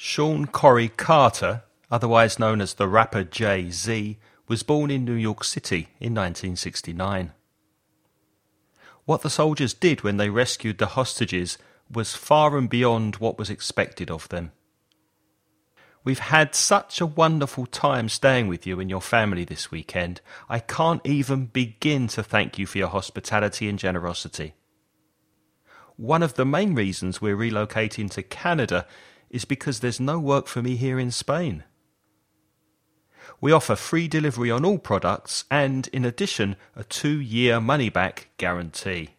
Sean Corey Carter, otherwise known as the rapper Jay-Z, was born in New York City in 1969. What the soldiers did when they rescued the hostages was far and beyond what was expected of them. We've had such a wonderful time staying with you and your family this weekend. I can't even begin to thank you for your hospitality and generosity. One of the main reasons we're relocating to Canada is because there's no work for me here in Spain. We offer free delivery on all products and, in addition, a 2-year money-back guarantee.